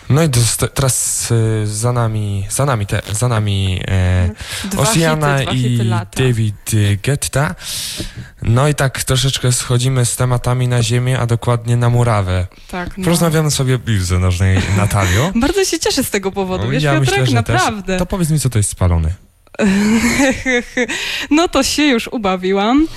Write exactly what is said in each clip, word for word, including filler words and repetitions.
No i dosta- teraz y, za nami, za nami, te, za nami e, Dwa Oceana hity, dwa hity i lata. David y, Guetta. No i tak troszeczkę schodzimy z tematami na ziemię, a dokładnie na murawę. Tak, no. Porozmawiamy sobie o piłce nożnej, Natalio. Bardzo się cieszę z tego powodu, wiesz, ja Piotrek, myślę, że naprawdę. też. To powiedz mi, co to jest spalony. No to się już ubawiłam.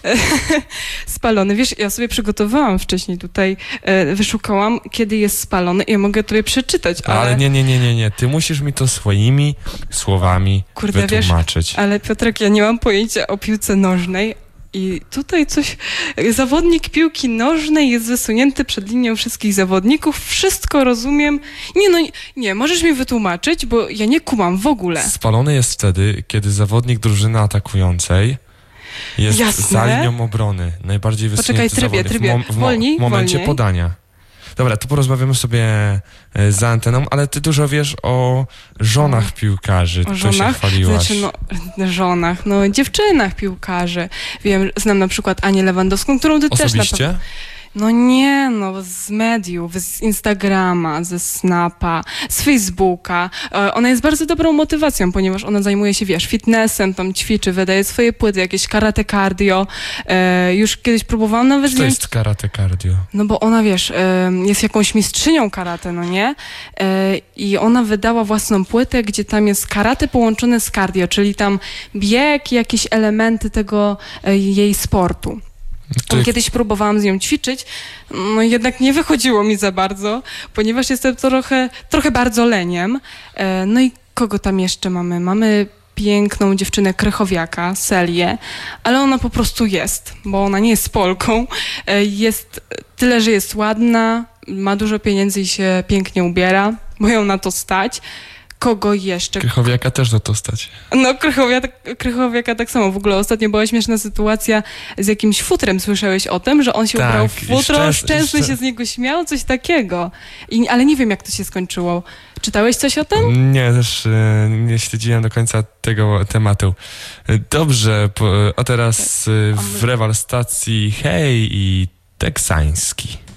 Spalony. Wiesz, ja sobie przygotowałam wcześniej tutaj, e, wyszukałam, kiedy jest spalony i ja mogę tobie przeczytać, ale... Ale nie, nie, nie, nie, nie. Ty musisz mi to swoimi słowami Kurde, wytłumaczyć. Wiesz, ale Piotrek, ja nie mam pojęcia o piłce nożnej i tutaj coś... Zawodnik piłki nożnej jest wysunięty przed linią wszystkich zawodników. Wszystko rozumiem. Nie, no nie, możesz mi wytłumaczyć, bo ja nie kumam w ogóle. Spalony jest wtedy, kiedy zawodnik drużyny atakującej jest Jasne. za linią obrony. Najbardziej wysunięty Poczekaj, trybie, zawodnik trybie. w, mo- w, mo- Wolniej, w momencie wolniej. podania. Dobra, tu porozmawiamy sobie e, za anteną, ale ty dużo wiesz o żonach piłkarzy. O To żonach? się chwaliłaś. Znaczy, no, żonach, no dziewczynach piłkarzy. Wiem, znam na przykład Anię Lewandowską, którą ty też na Osobiście? pewno... No nie, no z mediów, z Instagrama, ze Snapa, z Facebooka. E, Ona jest bardzo dobrą motywacją, ponieważ ona zajmuje się, wiesz, fitnessem, tam ćwiczy, wydaje swoje płyty, jakieś karate cardio. E, Już kiedyś próbowałam nawet z Co to nią... jest karate cardio? No bo ona, wiesz, e, jest jakąś mistrzynią karate, no nie? E, I ona wydała własną płytę, gdzie tam jest karate połączone z cardio, czyli tam bieg i jakieś elementy tego e, jej sportu. Ty, Kiedyś próbowałam z nią ćwiczyć, no jednak nie wychodziło mi za bardzo, ponieważ jestem trochę, trochę bardzo leniem. E, No i kogo tam jeszcze mamy? Mamy piękną dziewczynę Krychowiaka, Selię, ale ona po prostu jest, bo ona nie jest Polką. E, Jest tyle, że jest ładna, ma dużo pieniędzy i się pięknie ubiera, bo ją na to stać. Kogo jeszcze? Krychowiaka też na to stać. No, Krychowiaka, Krychowiaka tak samo. W ogóle ostatnio była śmieszna sytuacja z jakimś futrem. Słyszałeś o tym, że on się Tak, ubrał w i futro, szczęs- Szczęsny i szczę- się z niego śmiał, coś takiego. I, ale nie wiem, jak to się skończyło. Czytałeś coś o tym? Nie, też e, nie śledziłem do końca tego tematu. E, Dobrze, po, a teraz e, w rewal stacji Hej i Teksański.